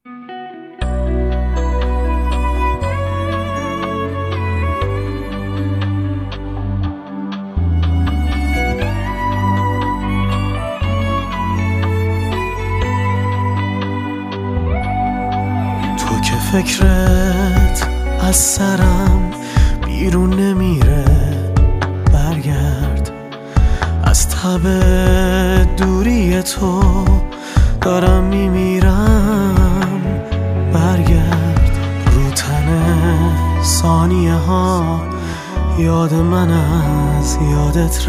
تو که فکرت از سرم بیرون نمیره، برگرد. از تب دوری تو دارم میمیرم، برگرد. رو تن ثانیه ها یاد من از یادت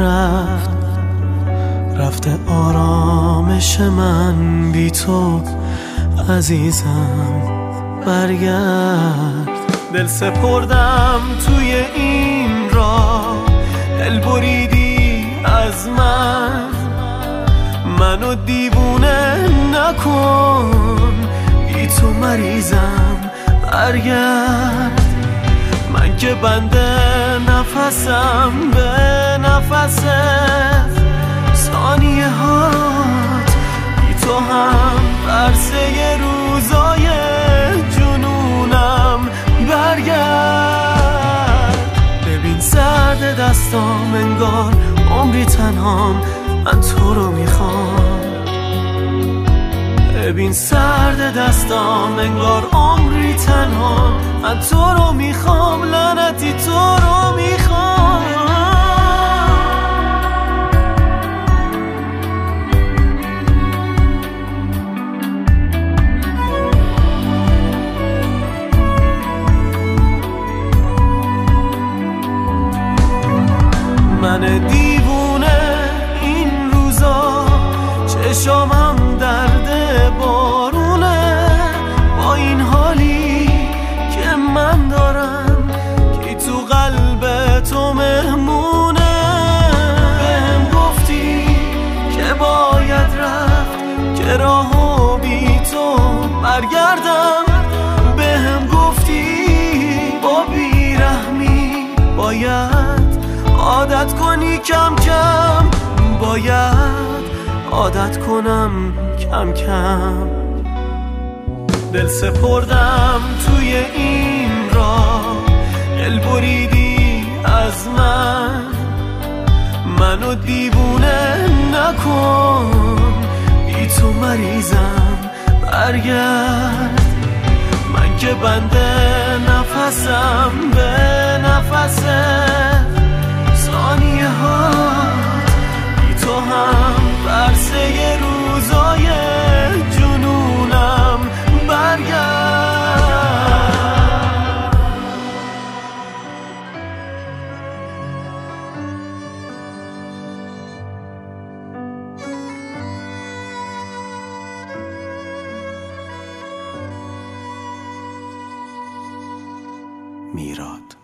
رفته آرامش من بی تو عزیزم، برگرد. دل سپردم توی این راه، دل بریدی از منو دیوونه نکن، بی تو مریضم، برگرد. من که بنده نفسم به نفست، ثانیه هات بی تو هم برسه روزای جنونم، برگرد. ببین سرد دستام، انگار عمری تنهام، من تو رو میخوام. ببین سرد دستام، انگار عمری تنهام، من تو رو میخوام، لعنتی تو رو میخوام. من دیوونه این روزا، چشامم درد بارونه، با این حالی که من دارم، کی تو قلب تو مهمونه. بهم گفتی که باید رفت، که راهو بی تو برگردم. بهم گفتی با بیرحمی باید عادت کنی کم کم، باید عادت کنم کم کم. دل سپردم توی این راه، دل بریدی از منو دیوونه نکن، بی تو مریضم، برگرد. من که بنده نفسم به نفست، ثانیه هات بی تو هم برسه روزای جنونم، برگرد. میراد.